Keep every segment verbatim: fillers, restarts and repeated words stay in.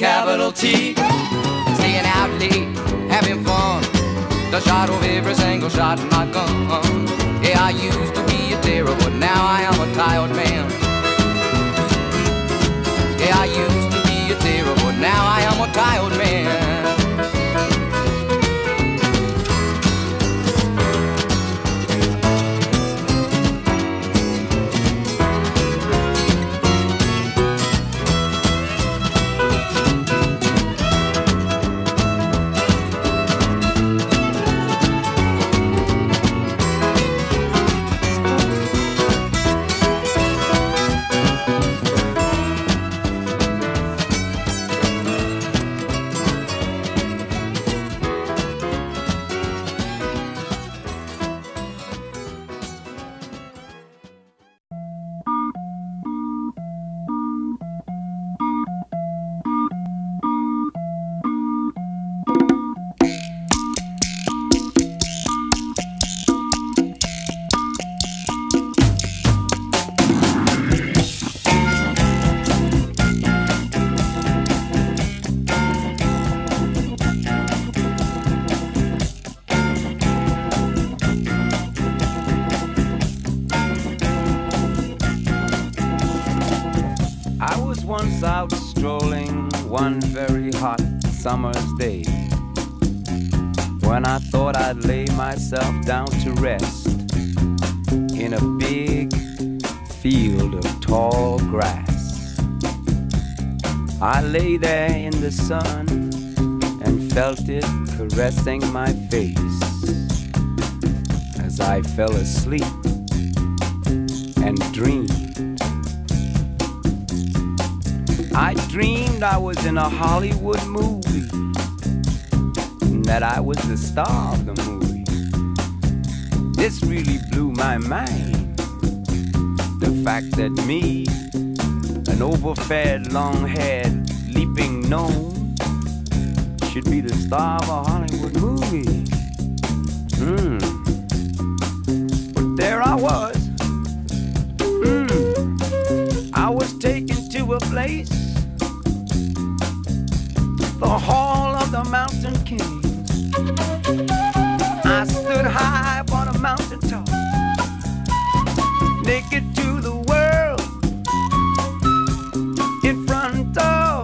capital T. Staying out late, having fun. The shot of every single shot in my gun. Yeah, I used to be a terror, but now I am a tired man. Yeah, I used to be a terror, but now I am a tired man. Once out strolling one very hot summer's day, when I thought I'd lay myself down to rest in a big field of tall grass. I lay there in the sun and felt it caressing my face as I fell asleep and dreamed. I dreamed I was in a Hollywood movie, and that I was the star of the movie. This really blew my mind. The fact that me, an overfed, long-haired, leaping gnome, should be the star of a Hollywood movie. Hmm. But there I was. Hmm. I was taken to a place, the Hall of the Mountain King. I stood high upon a mountain top, naked to the world, in front of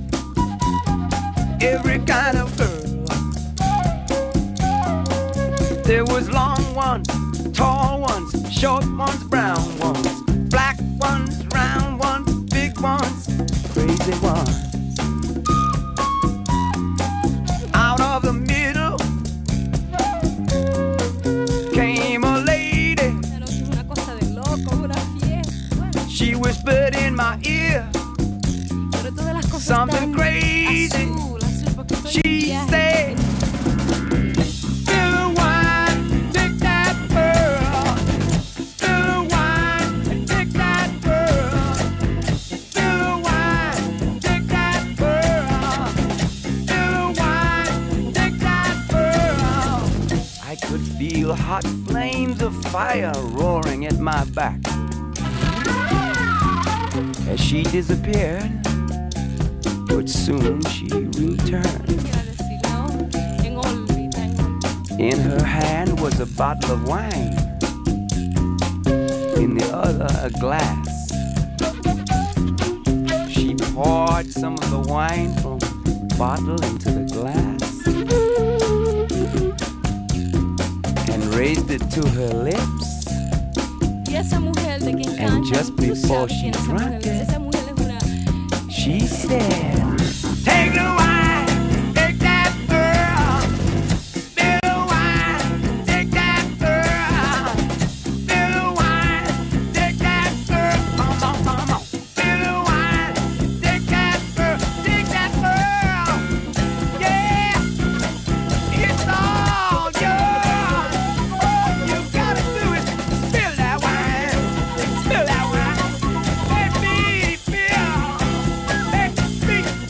every kind of girl. There was long ones, tall ones, short ones, brown ones, black ones, round ones, big ones, crazy ones. Out of the middle came a lady. She whispered in my ear something crazy. She said, "Spill the wine, take that pearl. Spill the wine and take that pearl. Spill the wine, take that pearl. Spill the wine, take that pearl." I could feel hot flames of fire roaring at my back as she disappeared, but soon she returned. In her hand was a bottle of wine, in the other a glass. She poured some of the wine from the bottle into the glass and raised it to her lips. And just before she drank it, she said, "Take the wine, take that pearl. Spill the wine, take that pearl. Spill the wine, take that pearl. Come on, come on. Spill the wine, take that pearl, take that pearl. Yeah, it's all yours. All you gotta do is spill that wine, spill that wine. Let me feel, let me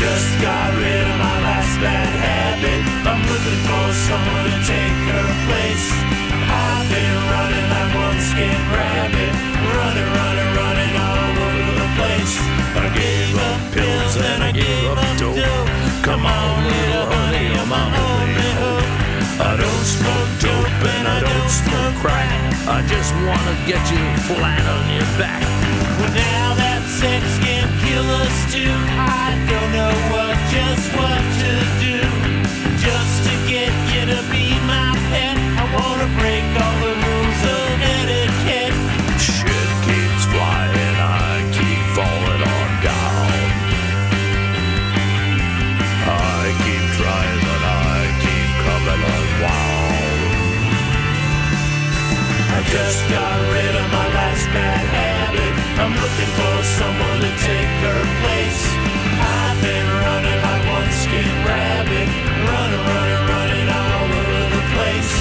just got rid of my last bad habit. I'm looking for someone to take her place. I've been running like one skin rabbit, running, running, running all over the place. I gave up pills and I gave up dope. Come on, little honey, I'm on the hope. I don't smoke dope and I don't smoke crack. I just wanna get you flat on your back. Well, now that sex can kill us too, I don't know what, just what to do. Just to get you to be my pet, I wanna break all the rules of etiquette. Shit keeps flying, I keep falling on down. I keep trying, but I keep coming unwound. I just got rid of my last bad habit. I'm looking for someone to take her place. I've been running like one skin rabbit, running, running, running all over the place.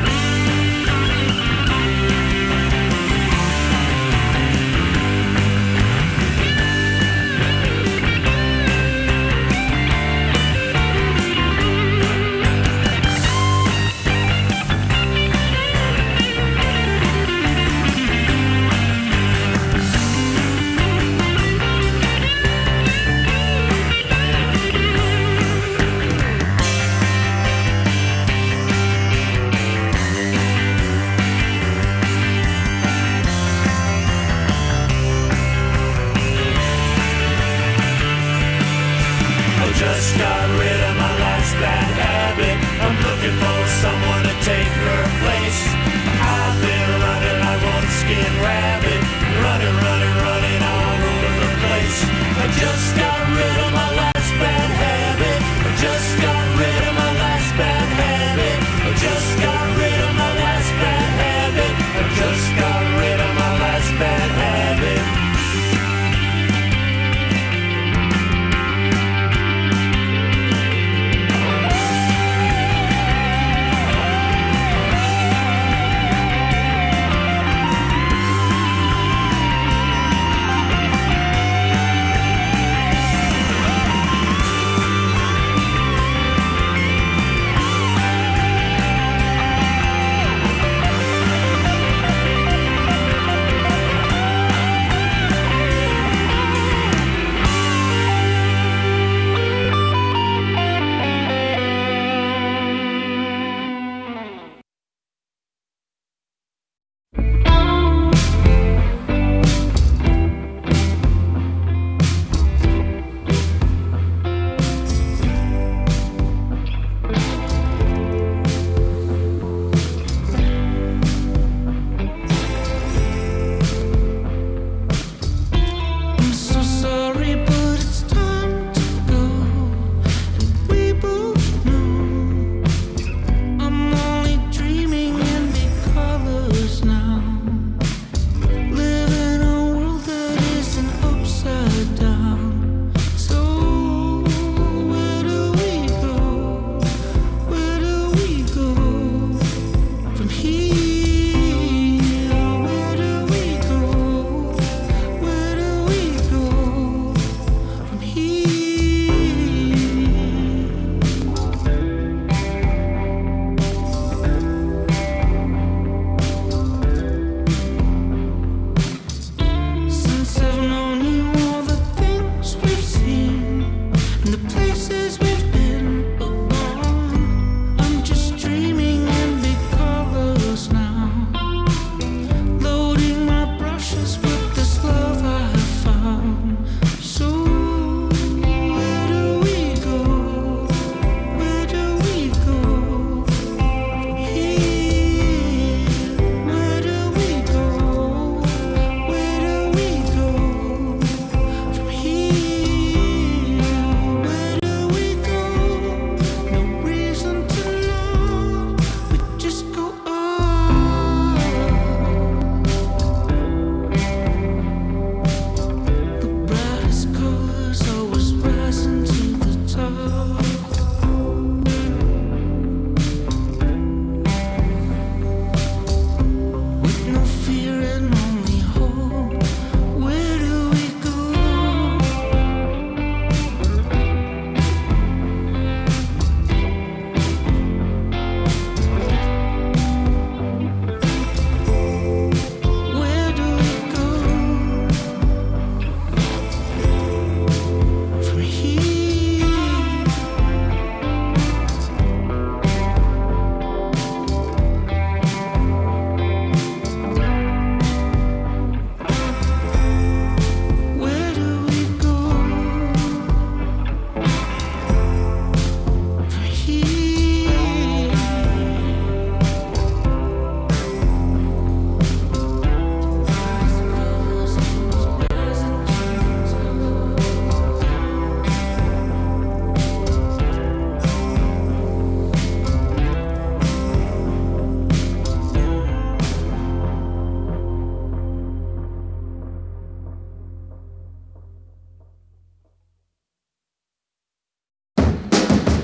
Just got rid of my last bad habit. I'm looking for someone to take her place. I've been running like one skin rabbit, running, running, running all over the place. I just got rid of my last bad habit. I just got rid of my last bad habit. I just got rid of my last bad habit. I just got rid of my last bad habit.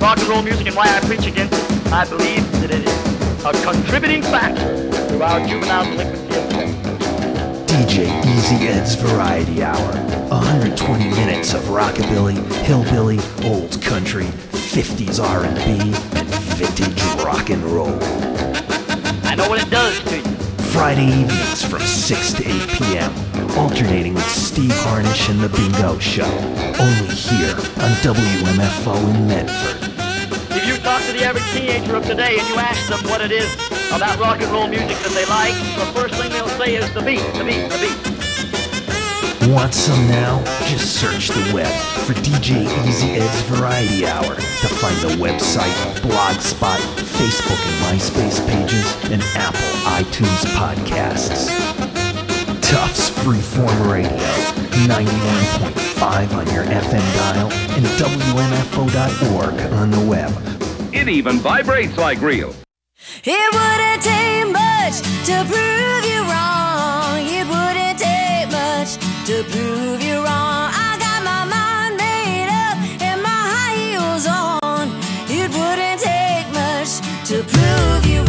rock and roll music and why I preach against it. I believe that it is a contributing factor to our juvenile delinquency of crime. D J Easy Ed's Variety Hour. one hundred twenty minutes of rockabilly, hillbilly, old country, fifties R and B, and vintage rock and roll. I know what it does to you. Friday evenings from six to eight p.m. Alternating with Steve Harnish and The Bingo Show. Only here on W M F O in Medford. If you talk to the average teenager of today and you ask them what it is about rock and roll music that they like, the first thing they'll say is the beat, the beat, the beat. Want some now? Just search the web for D J Easy Ed's Variety Hour to find the website, Blogspot, Facebook and MySpace pages, and Apple iTunes podcasts. Tufts Freeform Radio, ninety-one point five on your F M dial, and W M F O dot org on the web. It even vibrates like real. It wouldn't take much to prove you wrong. It wouldn't take much to prove you wrong. I got my mind made up and my high heels on. It wouldn't take much to prove you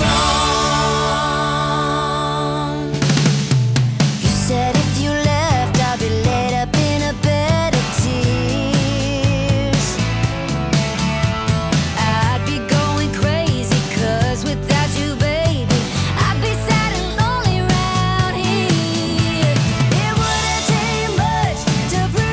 wrong. You said if you left, I'd be laid up in a bed of tears. I'd be going crazy, cause without you, baby, I'd be sad and lonely round here. It wouldn't take much to prove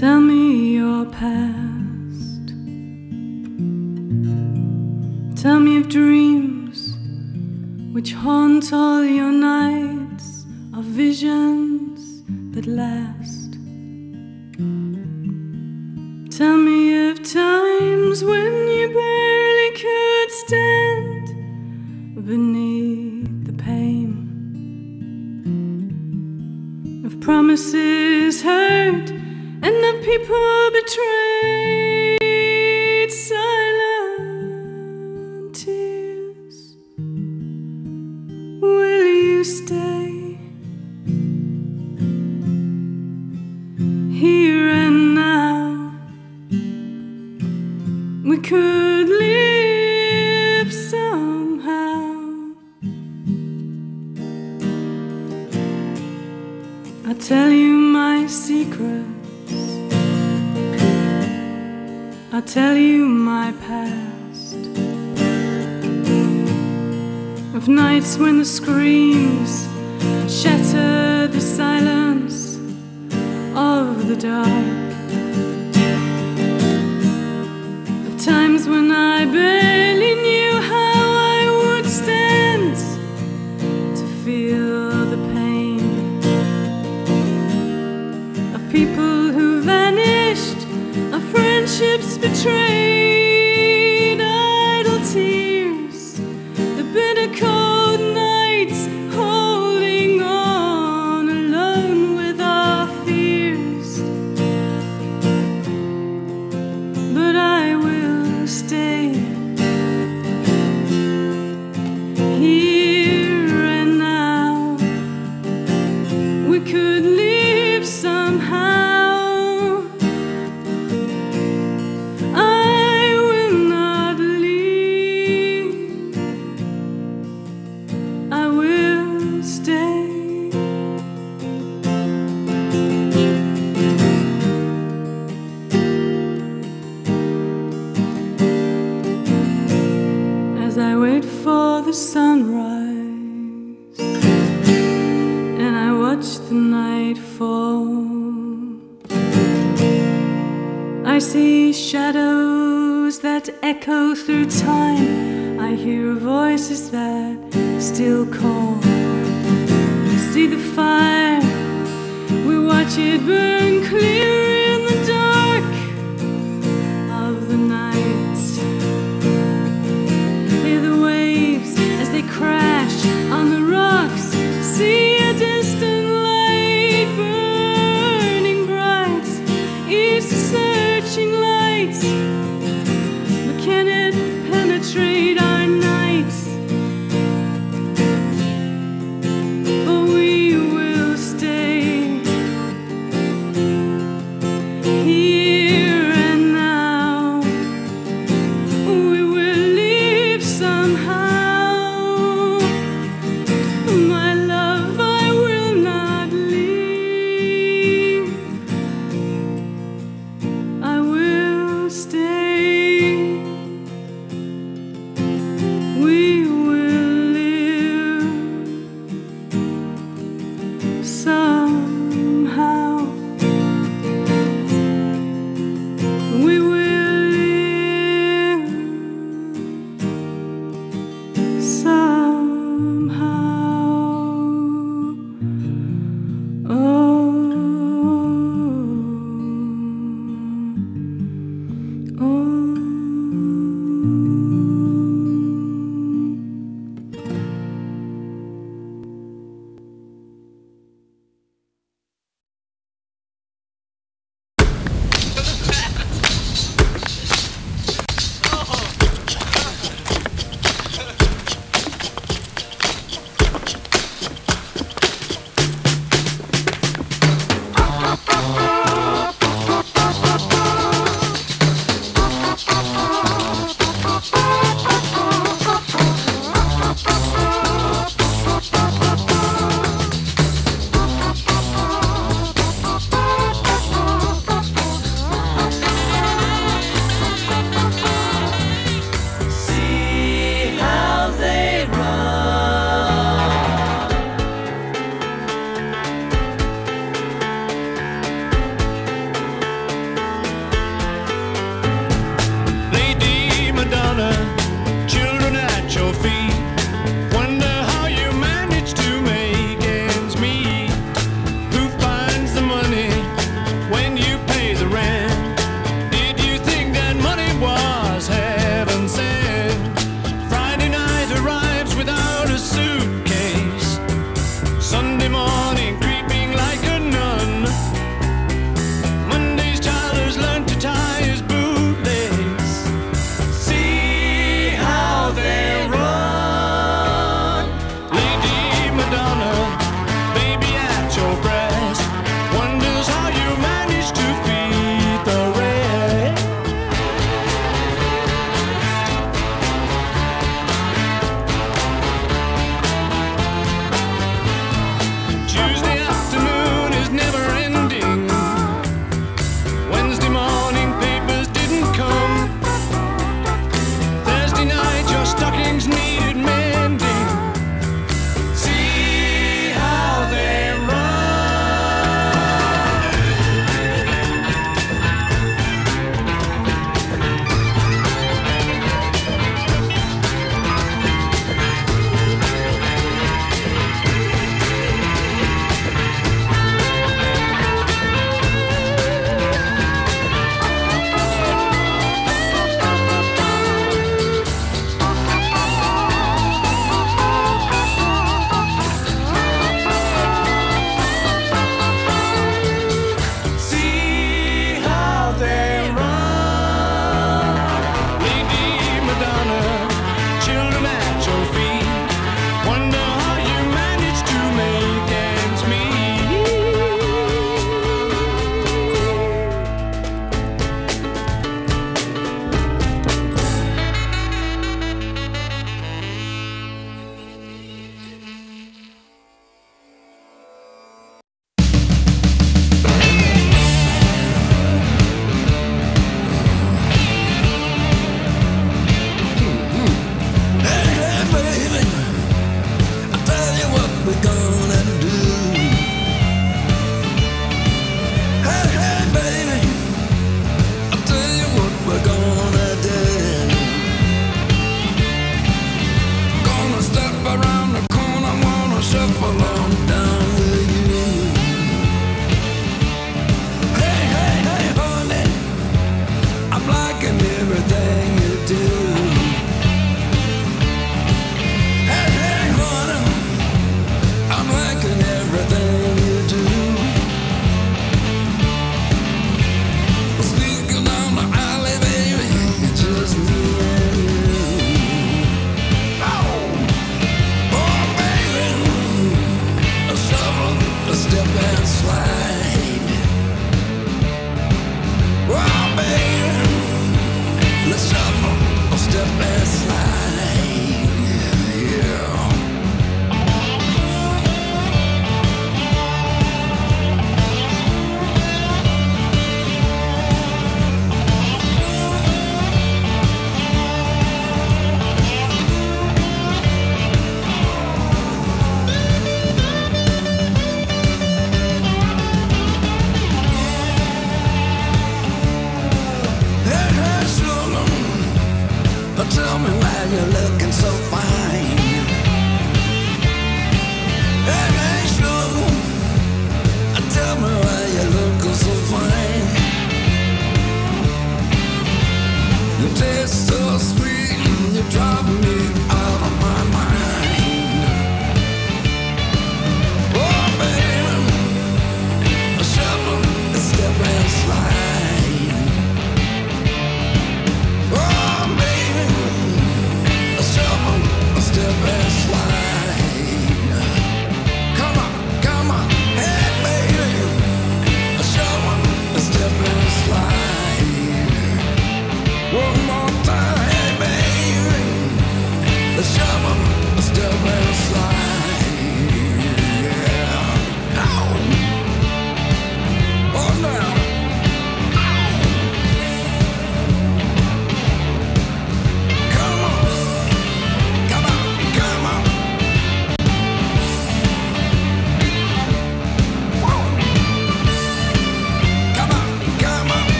Tell me your past. Tell me of dreams which haunt all your nights, of visions that last. Tell me of times when you barely could stand beneath the pain, of promises heard and of people betrayed, silent tears. Will you stay here and now? We could live somehow. I'll tell you my secret, I'll tell you my past, of nights when the screams shatter the silence of the dark, of times when I barely knew how I would stand to feel the pain, of people who vanished, of friendships betrayed, idle tears, the bitter cold nights, holding on alone with our fears. But I will stay here and now. We could live somehow. As I wait for the sunrise and I watch the night fall, I see shadows that echo through time. I hear voices that still call. See the fire, we watch it burn clear in the dark of the night. Crash on the rocks, see a distant light burning bright. It's a searching light, but can it penetrate our nights? For we will stay here and now. We will live somehow. My love.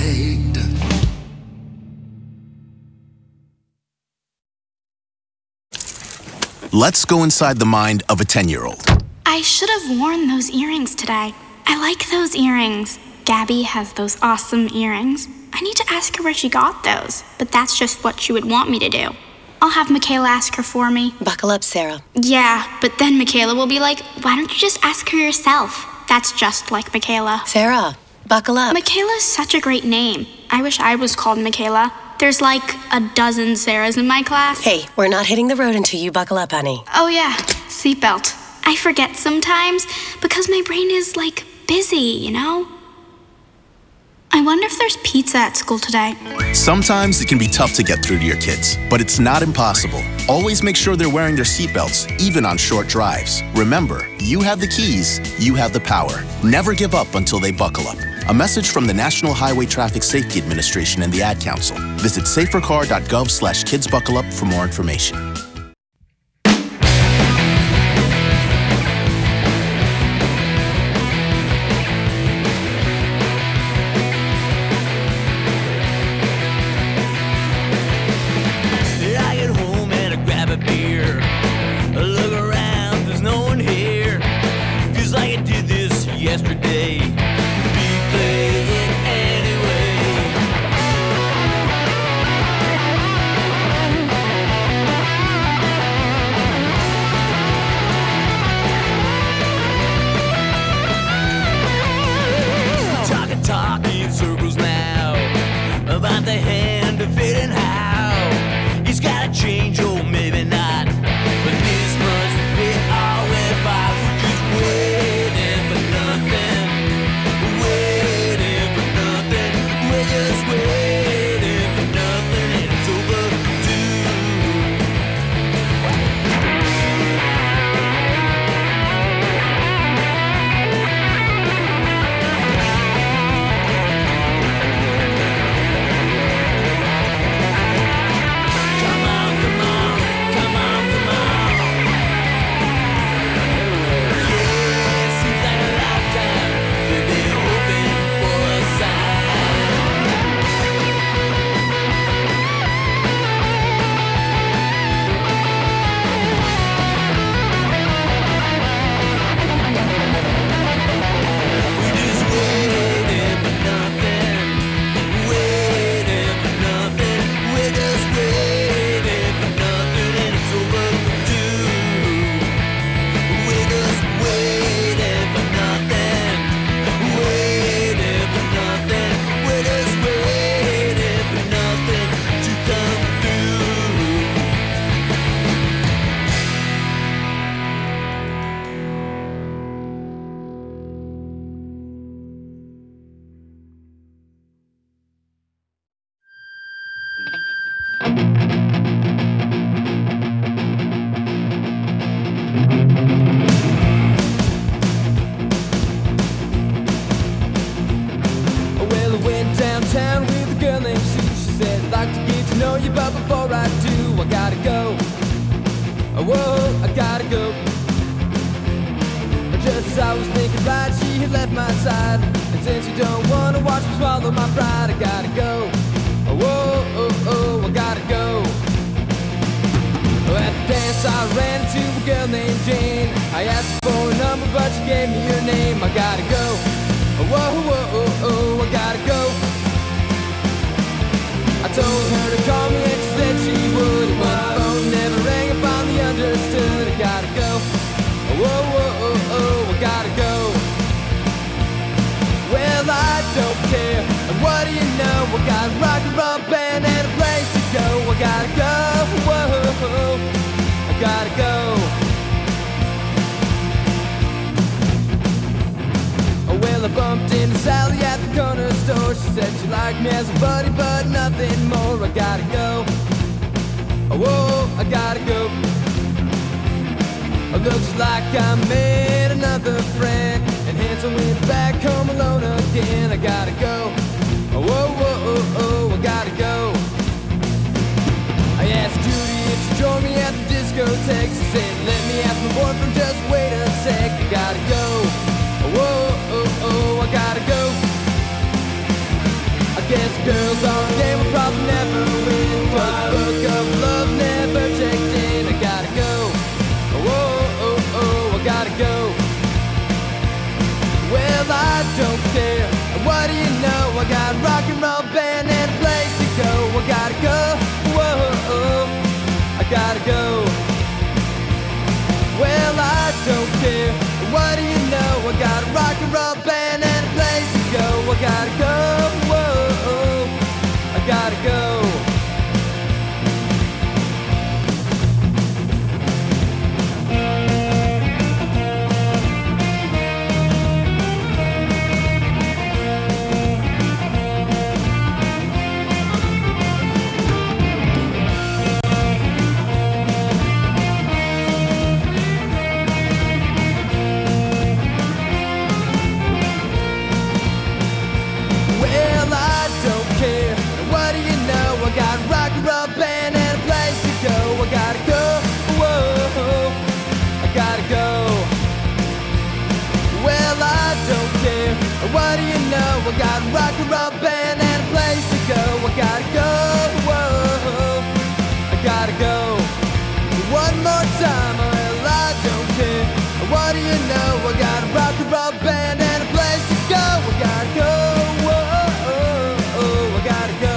begged. Let's go inside the mind of a ten-year-old. I should have worn those earrings today. I like those earrings. Gabby has those awesome earrings. I need to ask her where she got those, but that's just what she would want me to do. I'll have Michaela ask her for me. Buckle up, Sarah. Yeah, but then Michaela will be like, why don't you just ask her yourself? That's just like Michaela. Sarah, buckle up. Michaela's such a great name. I wish I was called Michaela. There's like a dozen Sarahs in my class. Hey, we're not hitting the road until you buckle up, honey. Oh yeah, seatbelt. I forget sometimes because my brain is like busy, you know? I wonder if there's pizza at school today. Sometimes it can be tough to get through to your kids, but it's not impossible. Always make sure they're wearing their seatbelts, even on short drives. Remember, you have the keys, you have the power. Never give up until they buckle up. A message from the National Highway Traffic Safety Administration and the Ad Council. Visit safercar.gov slash kidsbuckleup for more information. Yesterday, we play it anyway. Talk and talk in circles now about the hand of fate and how he's gotta change, or maybe not. But this must be all if I would just waiting for nothing, waiting for nothing. We're just waiting for nothing, and it's overdue. Come on, come on, come on, come on. Yeah, it seems like a lifetime we've been hoping for a sign. We're just waiting for nothing, waiting for nothing. We're just waiting for nothing, and it's overdue. We're just waiting for nothing, waiting for nothing. We're just waiting for nothing to come through. Well, I went downtown with a girl named Sue. She said, I'd like to get to know you, but before I do, I gotta go. Oh, whoa, I gotta go. Just as I was thinking right, she had left my side. And since you don't wanna watch me swallow my pride, I gotta go. Oh, whoa, oh, oh, I gotta go. Oh, at the dance I ran into a girl named Jane. I asked her for a number, but she gave me her name. I gotta go. Oh, whoa, whoa, oh, oh, I gotta go. I told her to call me and she said she would. And when the phone never rang, I finally understood. I gotta go. Oh, whoa, whoa, oh, oh, I gotta go. Well, I don't care. And what do you know? I got a rock and roll band and a place to go. I gotta go. Whoa, I gotta go. Oh, well, I bumped into Sally at the corner store. She said she liked me as a buddy, but nothing more. I gotta go. Oh, whoa, I gotta go. Oh, looks like I made another friend, and hence I went back home alone again. I gotta go. Oh, whoa, whoa, oh, oh, I gotta go. I asked Judy if she joined me at the discotheque. She said, let me ask my boyfriend, just wait a sec. I gotta go. Oh, whoa, oh, oh, I gotta go. I guess It's all a game we'll probably never win, 'cause the book of love never checked in. I gotta go, oh, oh, oh, I gotta go. Well, I don't care, what do you know? I got a rock and roll band and a place to go. I gotta go, whoa, I gotta go. Well, I don't care, what do you know? I got a rock and roll band and a place to go. I gotta go, whoa, I gotta go. What do you know? I got a rock and roll band and a place to go. I gotta go, whoa, I gotta go. One more time, well, I don't care. What do you know? I got a rock and roll band and a place to go. I gotta go, whoa, I gotta go.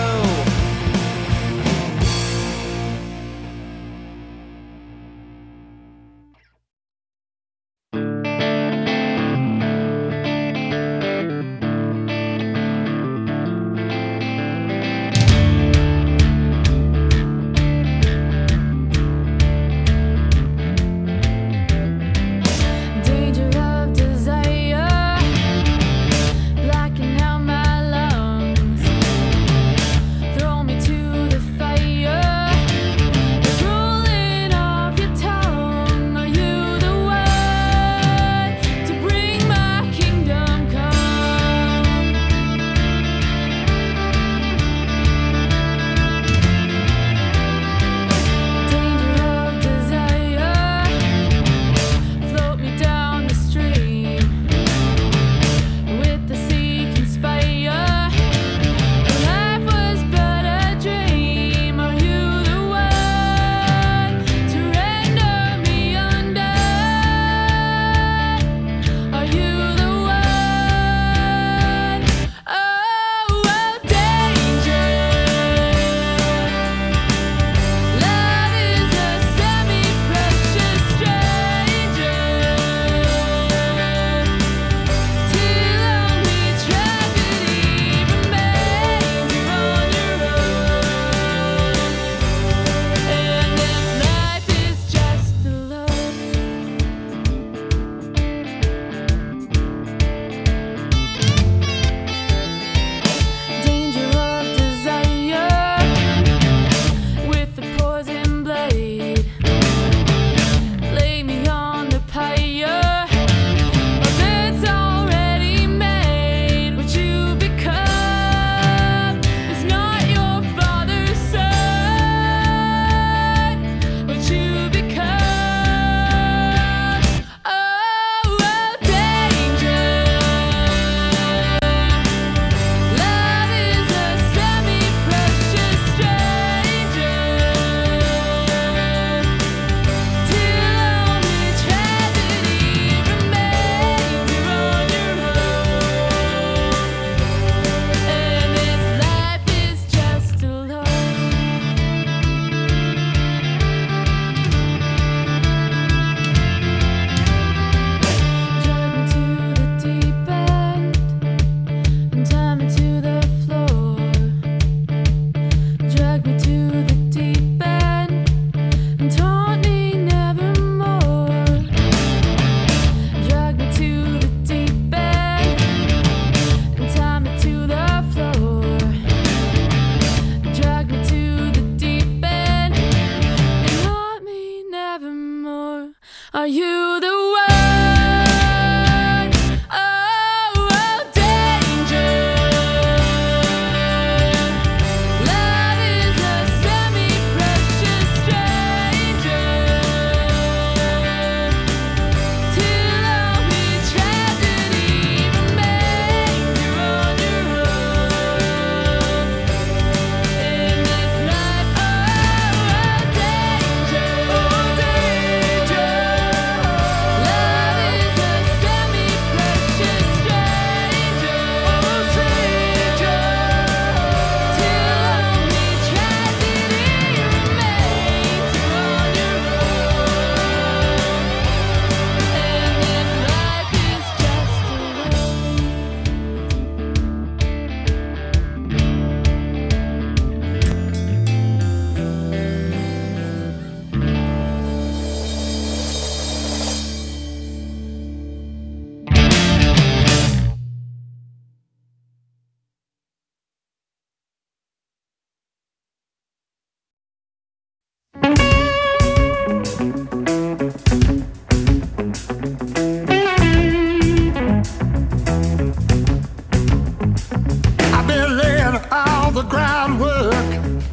groundwork,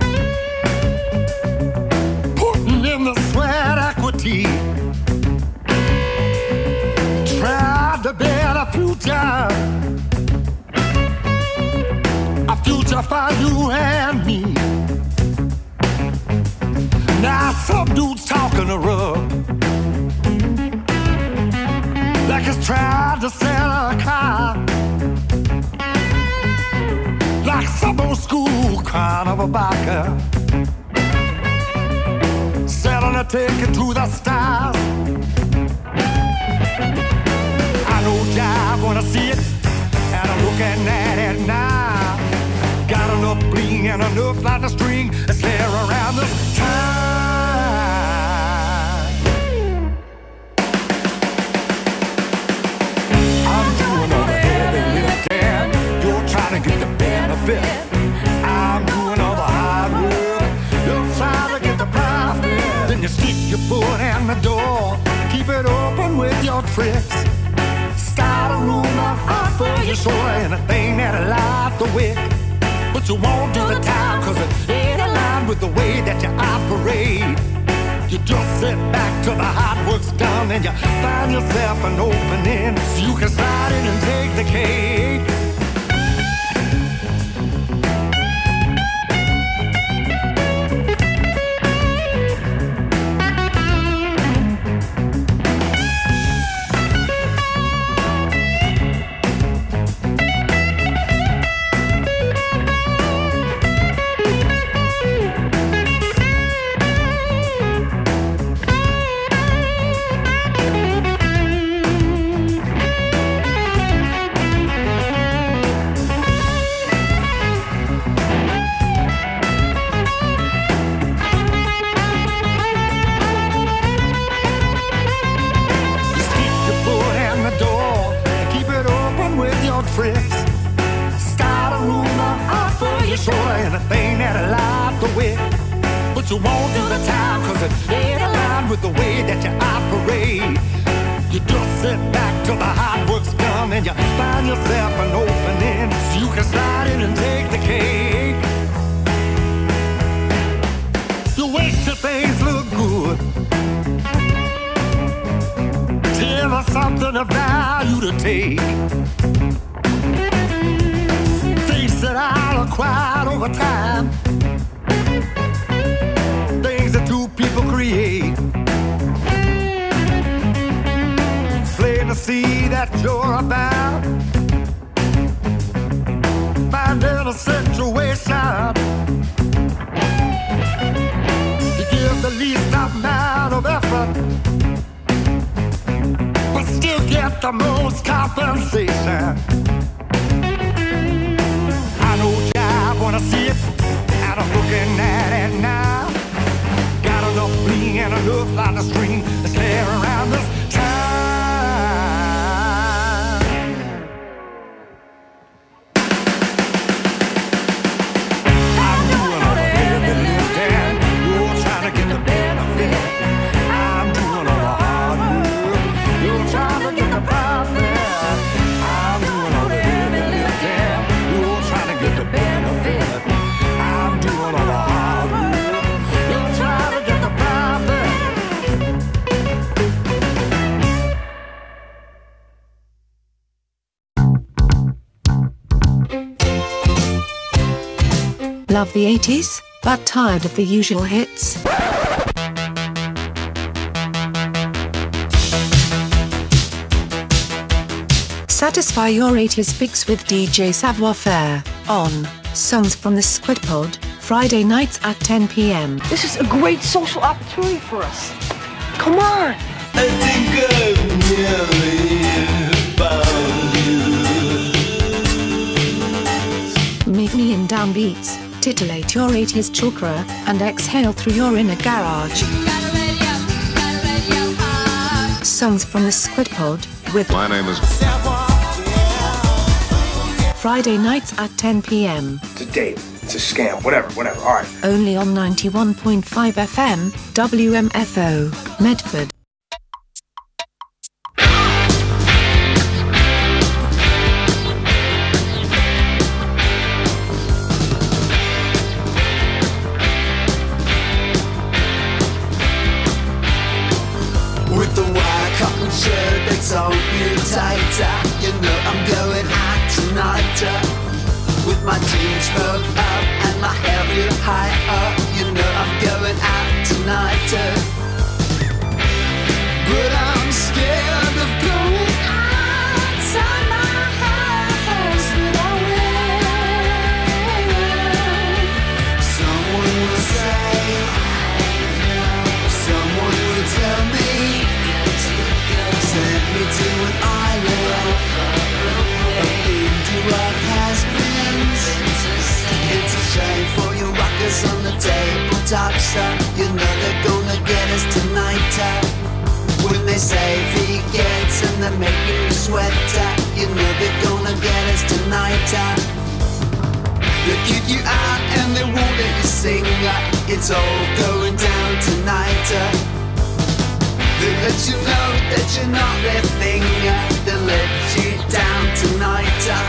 putting in the sweat equity, tried to build a future, a future for you and me. Now some dude's talking a rug, like he's trying to sell a car, like some old school carnival biker, selling a ticket to the stars. I know y'all wanna see it, and I'm looking at it now. Got enough bling and enough like a string that's there around the time. I'm doing all the heavy lifting, you're trying to get the benefit. I'm doing all the hard work, you're trying to get the profit. Then you stick your foot in the door, keep it open with your tricks. Start a rumor, offer your shoulder, anything that'll light the wick. But you won't do the time, cause it ain't aligned with the way that you operate. You just sit back till the hard work's done, and you find yourself an opening so you can slide in and take the cake. Start a rumor, offer your shoulder, anything that'll light the wick. But you won't do the time, cause it ain't aligned with the way that you operate. You just sit back till the hard work's done, and you find yourself an opening so you can slide in and take the cake. You wait till things look good, till there's something of value to take. That I'll acquire over time, things that two people create. Plain to see that you're about finding a situation to give the least amount of effort, but still get the most compensation. I know y'all wanna see it, and I'm looking at it now. Got enough bling and enough on the string that's there around this time. I'm doing all the heavy lifting, you're trying to get the benefit. I'm doing all the hard work, you're trying to get the profit. I'm doing all the heavy lifting, trying to get the benefit. I'm doing all the hard work, you're trying to get the profit. Love the eighties, but tired of the usual hits? Satisfy your eighties fix with D J Savoir Faire on Songs from the Squid Pod, Friday nights at ten p m This is a great social opportunity for us. Come on! I think I've nearly found you. Meet me in downbeats, titillate your eighties chakra, and exhale through your inner garage. Songs from the Squid Pod with My name is Friday nights at ten p m It's a date. It's a scam. Whatever, whatever. All right. Only on ninety-one point five F M, W M F O, Medford. nighter. But I'm scared of going outside my house without will. Someone will say, someone will tell me, send me to an island of Indie-rock has-beens. It's a shame for you rockers on the tabletop, son. You know they're gonna get us tonight. Uh, when they say vegans and they're making you sweat, uh, you know they're gonna get us tonight. Uh, they'll kick you out and they won't let you sing. Uh, it's all going down tonight. Uh, they let you know that you're not their thing. Uh, they'll let you down tonight. Uh,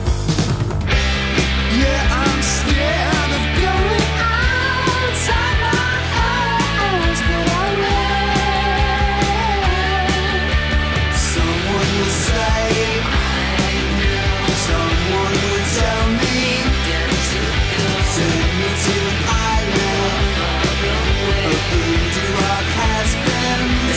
Yeah, I'm scared of going outside my house, but I will. Someone will say, someone will tell me, send me to an island of Indie-rock has-beens.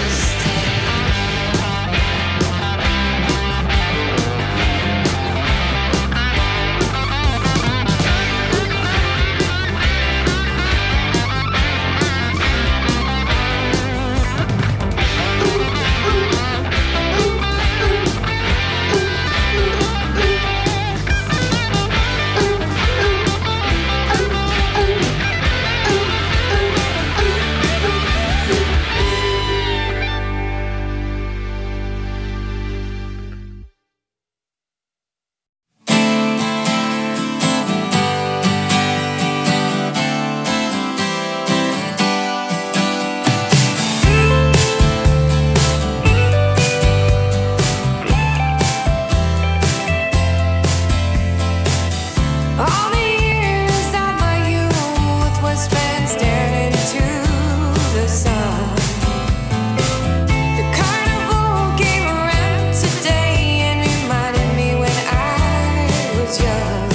All the years of my youth were spent staring into the sun. The carnival came around today and reminded me when I was young.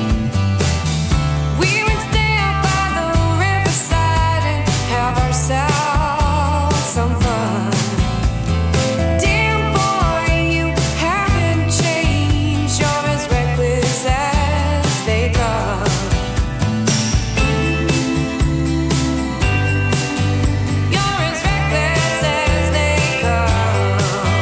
We would stay up by the riverside and have ourselves some fun. Dear boy, you haven't changed. You're as reckless as they come. You're as reckless as they come.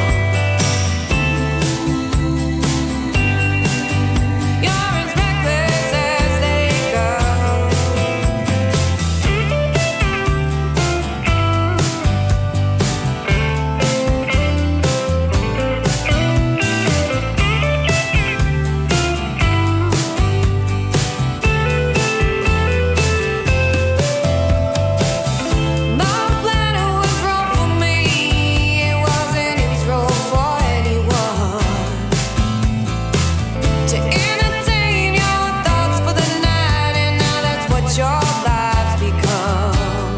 You're as reckless as they come. My planet was wrong for me. It wasn't its role for anyone to entertain your thoughts for the night, and now that's what your life's become.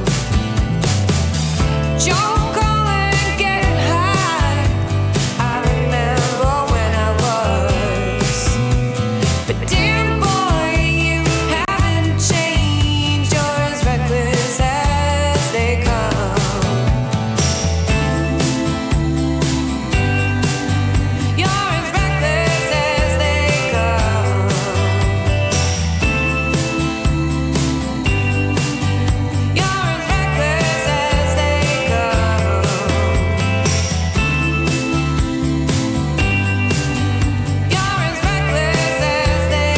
Joe calling, getting high. I remember when I was, but dear boy, you haven't changed. You're as reckless as they come. You're as reckless as they come. You're as reckless as they come. You're as reckless as they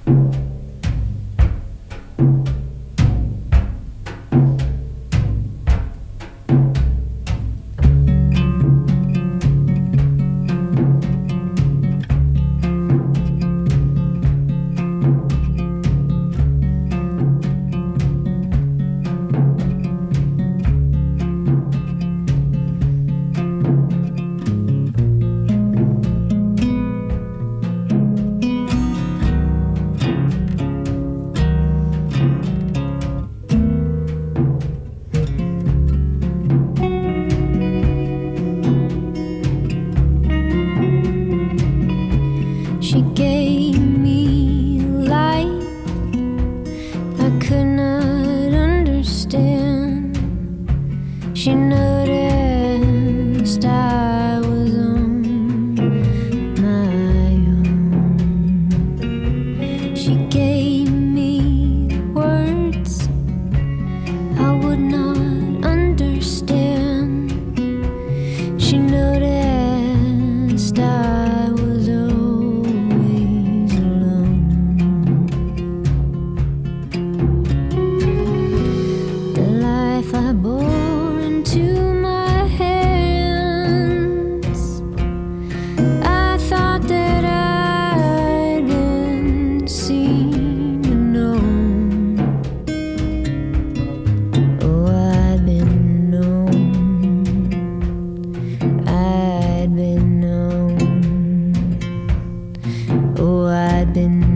She gave me light I could not understand. She noticed I was on my own. She gave me words I would not understand. She noticed I was always alone. The life I bore into my hands, I thought that I'd been seen and known. Oh, I'd been known. I'd been known. Oh, I'd been